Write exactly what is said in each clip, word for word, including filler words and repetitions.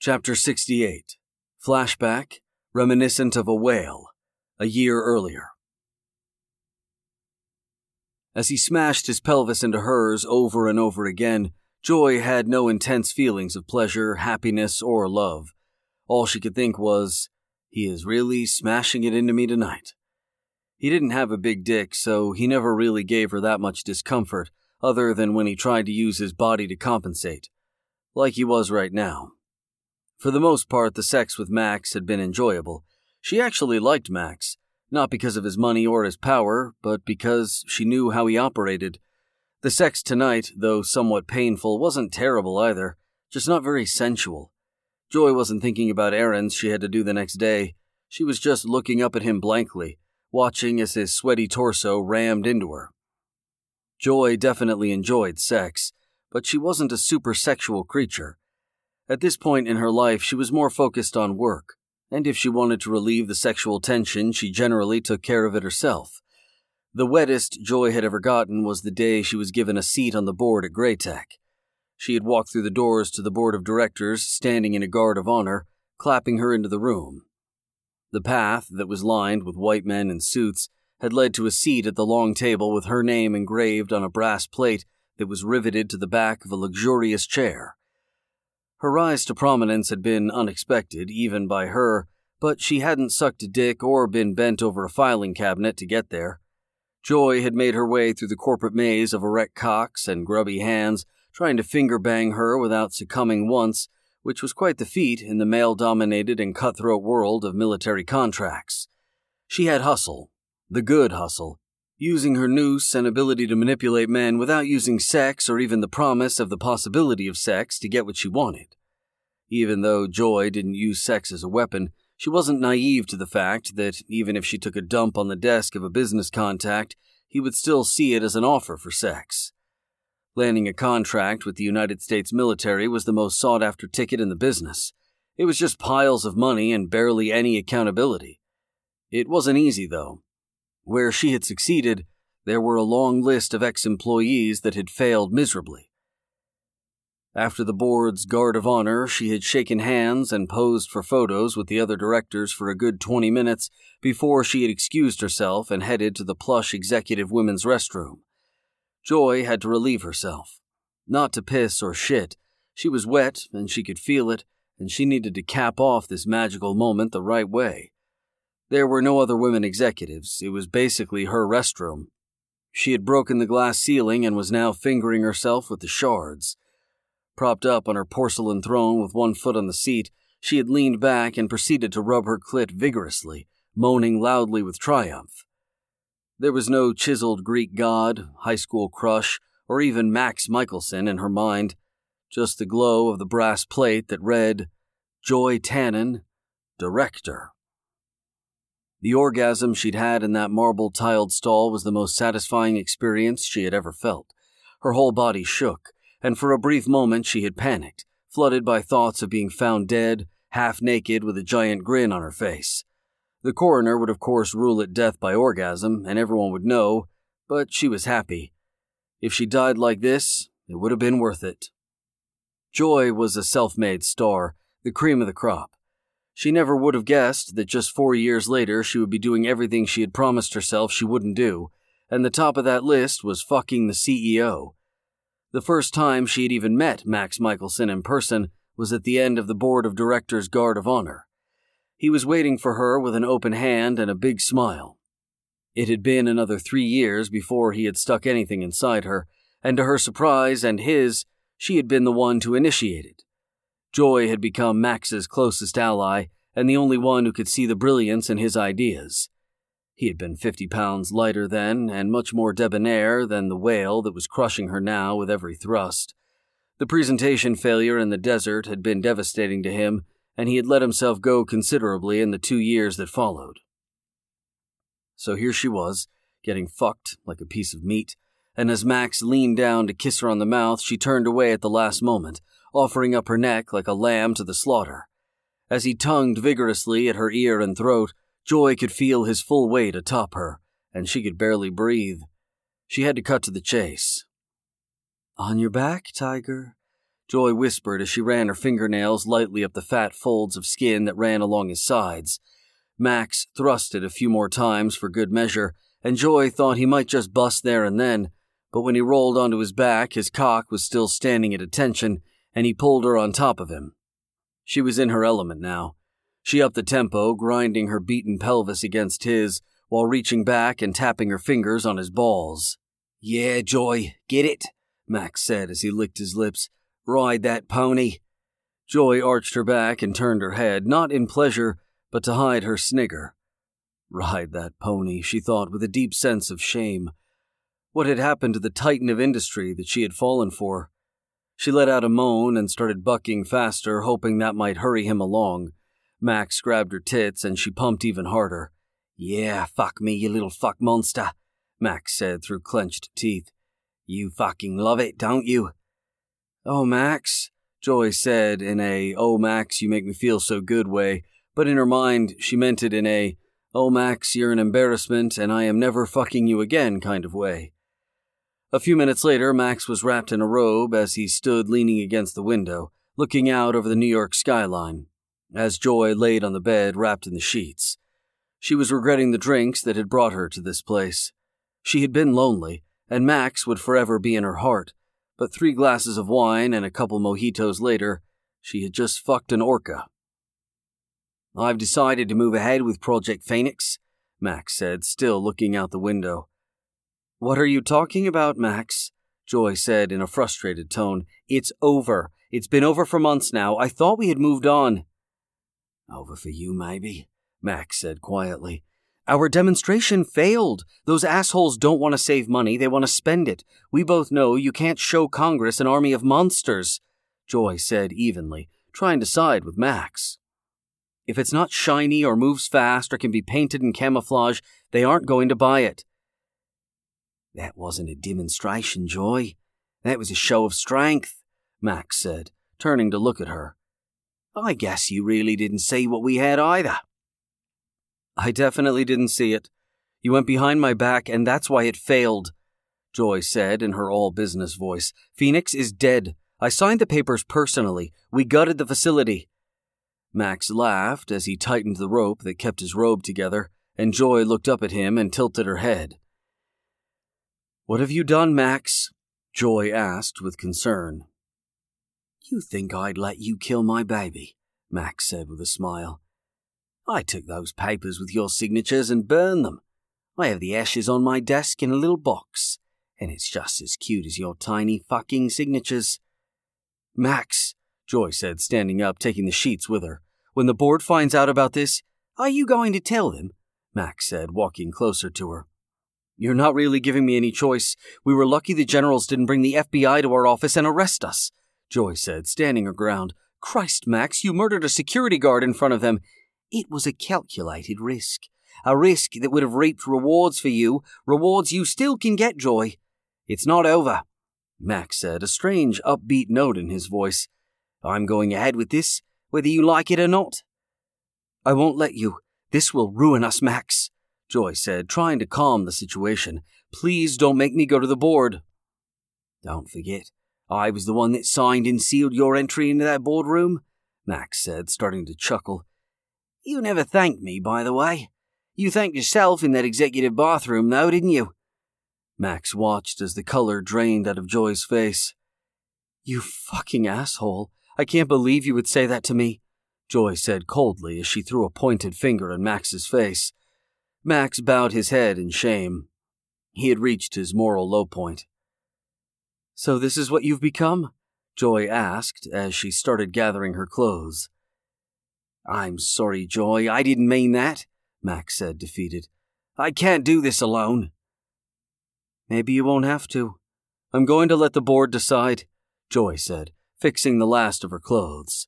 Chapter sixty-eight. Flashback, reminiscent of a whale, a year earlier. As he smashed his pelvis into hers over and over again, Joy had no intense feelings of pleasure, happiness, or love. All she could think was, he is really smashing it into me tonight. He didn't have a big dick, so he never really gave her that much discomfort, other than when he tried to use his body to compensate, like he was right now. For the most part, the sex with Max had been enjoyable. She actually liked Max, not because of his money or his power, but because she knew how he operated. The sex tonight, though somewhat painful, wasn't terrible either, just not very sensual. Joy wasn't thinking about errands she had to do the next day. She was just looking up at him blankly, watching as his sweaty torso rammed into her. Joy definitely enjoyed sex, but she wasn't a super sexual creature. At this point in her life, she was more focused on work, and if she wanted to relieve the sexual tension, she generally took care of it herself. The wettest Joy had ever gotten was the day she was given a seat on the board at Greytech. She had walked through the doors to the board of directors, standing in a guard of honor, clapping her into the room. The path, that was lined with white men in suits, had led to a seat at the long table with her name engraved on a brass plate that was riveted to the back of a luxurious chair. Her rise to prominence had been unexpected, even by her, but she hadn't sucked a dick or been bent over a filing cabinet to get there. Joy had made her way through the corporate maze of erect cocks and grubby hands, trying to finger-bang her without succumbing once, which was quite the feat in the male-dominated and cutthroat world of military contracts. She had hustle, the good hustle, using her noose and ability to manipulate men without using sex or even the promise of the possibility of sex to get what she wanted. Even though Joy didn't use sex as a weapon, she wasn't naive to the fact that even if she took a dump on the desk of a business contact, he would still see it as an offer for sex. Landing a contract with the United States military was the most sought-after ticket in the business. It was just piles of money and barely any accountability. It wasn't easy, though. Where she had succeeded, there were a long list of ex-employees that had failed miserably. After the board's guard of honor, she had shaken hands and posed for photos with the other directors for a good twenty minutes before she had excused herself and headed to the plush executive women's restroom. Joy had to relieve herself. Not to piss or shit. She was wet, and she could feel it, and she needed to cap off this magical moment the right way. There were no other women executives. It was basically her restroom. She had broken the glass ceiling and was now fingering herself with the shards. Propped up on her porcelain throne with one foot on the seat, she had leaned back and proceeded to rub her clit vigorously, moaning loudly with triumph. There was no chiseled Greek god, high school crush, or even Max Michelson in her mind, just the glow of the brass plate that read, Joy Tannen, Director. The orgasm she'd had in that marble-tiled stall was the most satisfying experience she had ever felt. Her whole body shook, and for a brief moment she had panicked, flooded by thoughts of being found dead, half-naked with a giant grin on her face. The coroner would of course rule it death by orgasm, and everyone would know, but she was happy. If she died like this, it would have been worth it. Joy was a self-made star, the cream of the crop. She never would have guessed that just four years later she would be doing everything she had promised herself she wouldn't do, and the top of that list was fucking the C E O. The first time she had even met Max Michelson in person was at the end of the board of directors' guard of honor. He was waiting for her with an open hand and a big smile. It had been another three years before he had stuck anything inside her, and to her surprise and his, she had been the one to initiate it. Joy had become Max's closest ally, and the only one who could see the brilliance in his ideas. He had been fifty pounds lighter then, and much more debonair than the whale that was crushing her now with every thrust. The presentation failure in the desert had been devastating to him, and he had let himself go considerably in the two years that followed. So here she was, getting fucked like a piece of meat, and as Max leaned down to kiss her on the mouth, she turned away at the last moment, offering up her neck like a lamb to the slaughter. As he tongued vigorously at her ear and throat, Joy could feel his full weight atop her, and she could barely breathe. She had to cut to the chase. "On your back, Tiger. Joy whispered as she ran her fingernails lightly up the fat folds of skin that ran along his sides. Max thrusted a few more times for good measure, and Joy thought he might just bust there and then, but when he rolled onto his back, his cock was still standing at attention, and he pulled her on top of him. She was in her element now. She upped the tempo, grinding her beaten pelvis against his, while reaching back and tapping her fingers on his balls. "Yeah, Joy, get it," Max said as he licked his lips. "Ride that pony." Joy arched her back and turned her head, not in pleasure, but to hide her snigger. Ride that pony, she thought with a deep sense of shame. What had happened to the titan of industry that she had fallen for? She let out a moan and started bucking faster, hoping that might hurry him along. Max grabbed her tits and she pumped even harder. "Yeah, fuck me, you little fuck monster," Max said through clenched teeth. "You fucking love it, don't you?" "Oh, Max," Joy said in a, "Oh, Max, you make me feel so good" way, but in her mind she meant it in a, "Oh, Max, you're an embarrassment and I am never fucking you again" kind of way. A few minutes later, Max was wrapped in a robe as he stood leaning against the window, looking out over the New York skyline, as Joy laid on the bed wrapped in the sheets. She was regretting the drinks that had brought her to this place. She had been lonely, and Max would forever be in her heart, but three glasses of wine and a couple mojitos later, she had just fucked an orca. "I've decided to move ahead with Project Phoenix," Max said, still looking out the window. "What are you talking about, Max?" Joy said in a frustrated tone. "It's over. It's been over for months now. I thought we had moved on." "Over for you, maybe," Max said quietly. "Our demonstration failed. Those assholes don't want to save money. They want to spend it. We both know you can't show Congress an army of monsters," Joy said evenly, trying to side with Max. "If it's not shiny or moves fast or can be painted in camouflage, they aren't going to buy it." "That wasn't a demonstration, Joy. That was a show of strength," Max said, turning to look at her. "I guess you really didn't see what we had either." "I definitely didn't see it. You went behind my back, and that's why it failed," Joy said in her all-business voice. "Phoenix is dead. I signed the papers personally. We gutted the facility." Max laughed as he tightened the rope that kept his robe together, and Joy looked up at him and tilted her head. "What have you done, Max?" Joy asked with concern. "You think I'd let you kill my baby?" Max said with a smile. "I took those papers with your signatures and burned them. I have the ashes on my desk in a little box, and it's just as cute as your tiny fucking signatures." "Max," Joy said, standing up, taking the sheets with her, "when the board finds out about this—" "Are you going to tell them?" Max said, walking closer to her. "You're not really giving me any choice. We were lucky the generals didn't bring the F B I to our office and arrest us," Joy said, standing her ground. "Christ, Max, you murdered a security guard in front of them." "It was a calculated risk. A risk that would have reaped rewards for you, rewards you still can get, Joy. It's not over," Max said, a strange, upbeat note in his voice. "I'm going ahead with this, whether you like it or not." "I won't let you. This will ruin us, Max," Joy said, trying to calm the situation. "Please don't make me go to the board." "Don't forget, I was the one that signed and sealed your entry into that boardroom," Max said, starting to chuckle. "You never thanked me, by the way. You thanked yourself in that executive bathroom, though, didn't you?" Max watched as the color drained out of Joy's face. "You fucking asshole. I can't believe you would say that to me," Joy said coldly as she threw a pointed finger in Max's face. Max bowed his head in shame. He had reached his moral low point. "So this is what you've become?" Joy asked as she started gathering her clothes. "I'm sorry, Joy, I didn't mean that," Max said, defeated. "I can't do this alone." "Maybe you won't have to. I'm going to let the board decide," Joy said, fixing the last of her clothes.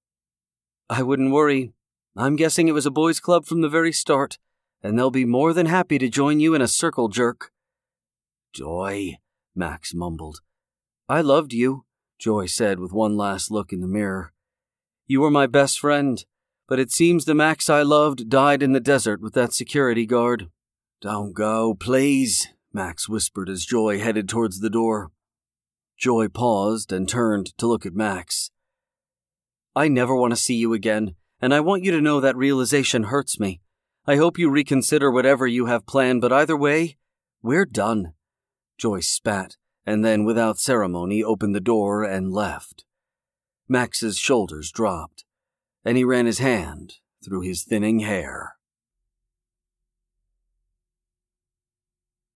"I wouldn't worry. I'm guessing it was a boys' club from the very start, and they'll be more than happy to join you in a circle jerk." "Joy," Max mumbled. "I loved you," Joy said with one last look in the mirror. "You were my best friend, but it seems the Max I loved died in the desert with that security guard." "Don't go, please," Max whispered as Joy headed towards the door. Joy paused and turned to look at Max. I never want to see you again, and I want you to know that realization hurts me. I hope you reconsider whatever you have planned, but either way, we're done. Joy spat, and then without ceremony opened the door and left. Max's shoulders dropped, and he ran his hand through his thinning hair.